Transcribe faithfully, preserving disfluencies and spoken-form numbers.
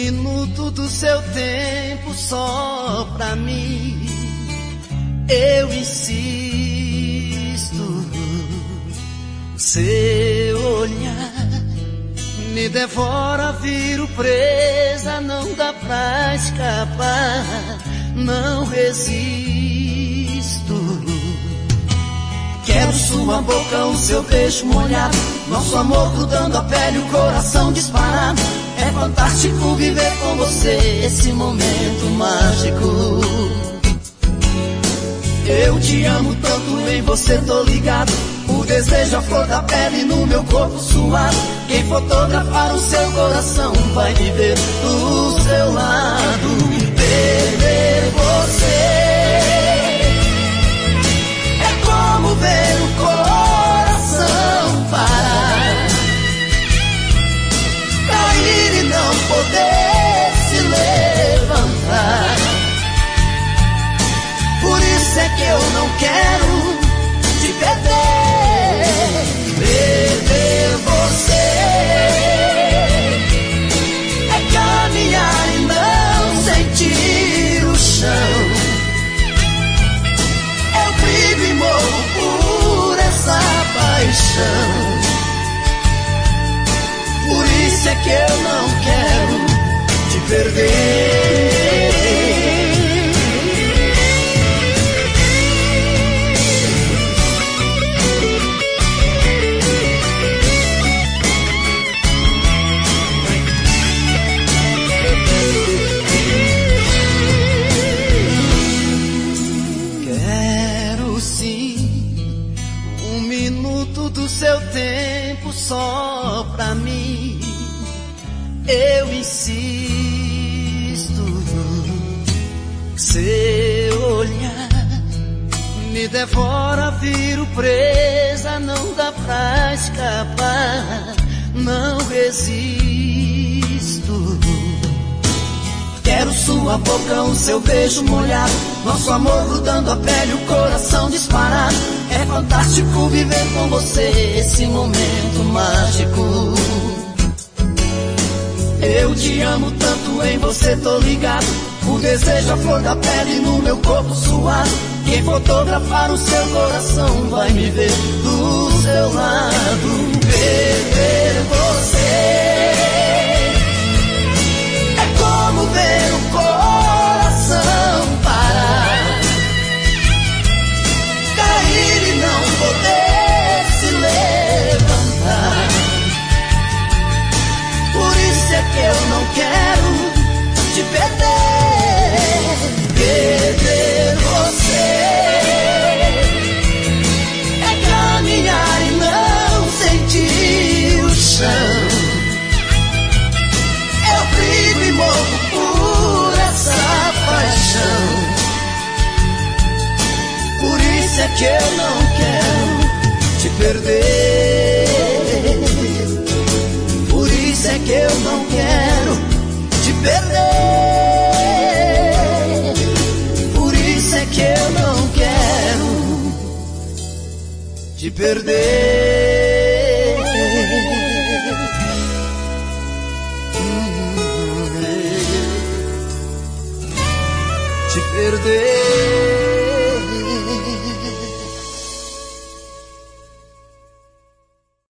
minuto do seu tempo só pra mim. Eu insisto, o seu olhar me devora, viro presa, não dá pra escapar, não resisto. Quero sua boca, o seu beijo molhado, nosso amor grudando a pele, o coração disparado. É fantástico viver com você esse momento mágico. Eu te amo tanto, em você tô ligado. O desejo, a flor da pele no meu corpo suado. Quem fotografar o seu coração vai viver do seu lado. Perder você é como ver o coração parar, cair e não poder se levantar. Por isso é que eu não quero te perder. Perder você é caminhar e não sentir o chão. Eu brigo e morro por essa paixão. Por isso é que eu não quero te perder. Do seu tempo só pra mim. Eu insisto, seu olhar me devora, viro presa, não dá pra escapar, não resisto. Quero sua boca, o seu beijo molhado, nosso amor grudando a pele, o coração disparado. É fantástico viver com você esse momento mágico. Eu te amo tanto, em você tô ligado. O desejo, a flor da pele no meu corpo suado. Quem fotografar o seu coração vai me ver do seu lado. Perder você é como ver o coração parar, cair e não poder se levantar. Por isso é que eu não quero te perder. Perder você é caminhar e não sentir o chão. Eu brigo e morro por essa paixão. Por isso é que eu não quero te perder. Por isso é que eu não quero te perder. Por isso é que eu não quero te perder. Te perder.